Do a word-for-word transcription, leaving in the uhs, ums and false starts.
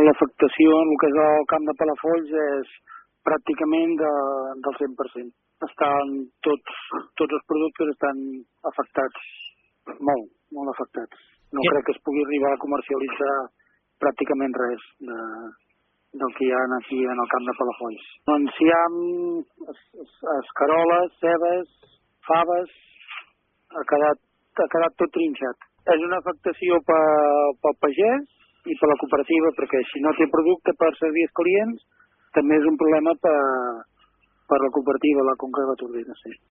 l'afectació en el que és el camp de Palafolls és pràcticament de, del cent per cent. Estan tots, tots els productes estan afectats, molt, molt afectats. No crec que es pugui arribar a comercialitzar pràcticament res de, del que hi ha aquí en el camp de Palafolls. Enciam, es, es, escaroles, cebes, faves, ha quedat, ha quedat tot trinxat. És una afectació pel pagès i per la cooperativa, perquè si no té producte per servir als clients, també és un problema per, per la cooperativa, la Conca de la Tordera, sí.